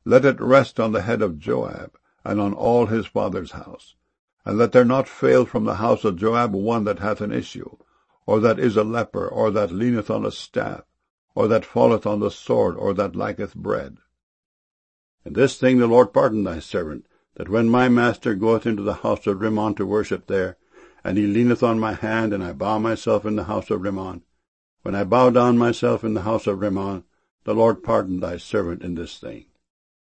Let it rest on the head of Joab, and on all his father's house. And let there not fail from the house of Joab one that hath an issue, or that is a leper, or that leaneth on a staff, or that falleth on the sword, or that lacketh bread. And this thing the Lord pardon thy servant, that when my master goeth into the house of Rimmon to worship there, and he leaneth on my hand, and I bow myself in the house of Rimmon, when I bow down myself in the house of Rimmon, the Lord pardon thy servant in this thing.